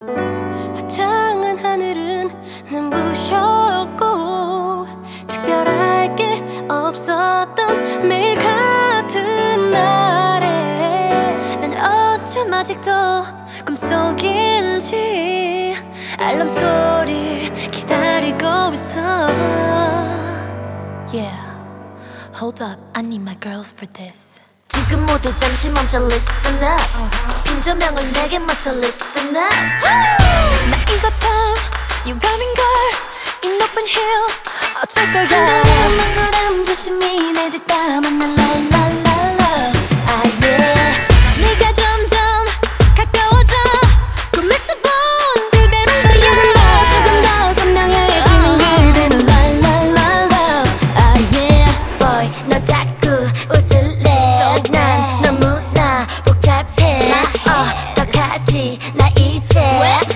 화창한 하늘은 눈부셨고 특별할 게 없었던 매일 같은 날에 난 어쩜 아직도 꿈속인지 알람 소리를 기다리고 있어. Yeah, hold up, I need my girls for this. 지금 모두 잠시 멈춰 listen up. 빈 조명을 내게 맞춰 listen up. 나인 것처럼 유감인 걸 이 높은 hill 어쩔 거야. 흔들림 한 걸음 조심히 내 뒷 담은 날 랄랄랄라. Ah yeah. 네가 점점 가까워져 꿈에서 본 그대로 조금 더 선명해지는 그대로 랄랄랄라. Ah yeah. Boy 너 자꾸 웃을래. 난 너무나 복잡해. 어떡하지 나 이제